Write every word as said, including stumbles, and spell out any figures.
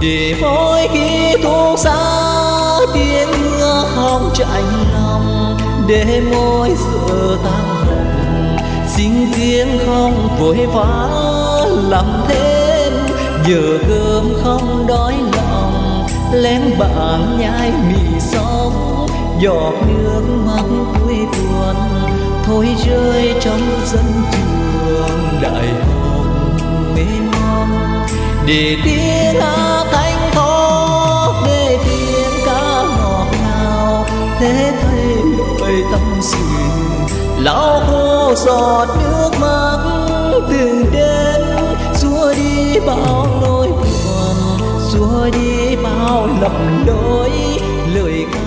để mỗi khi thuốc xa tiếng mưa không chạnh lòng, để mỗi giờ tăng hồng xin tiếng không vội vã làm thêm. Giờ cơm không đói lòng lén bạn nhai mì sống, giọt nước mắt cuối tuần thôi rơi trong sân trường đại học mênh mông. Để tiếng hát thanh thoát, để tiếng ca ngọt ngào, thế thay lời tâm sự lau khô giọt nước mắt từng đến, xua đi bao nỗi buồn, xua đi bao lầm lỗi lời ca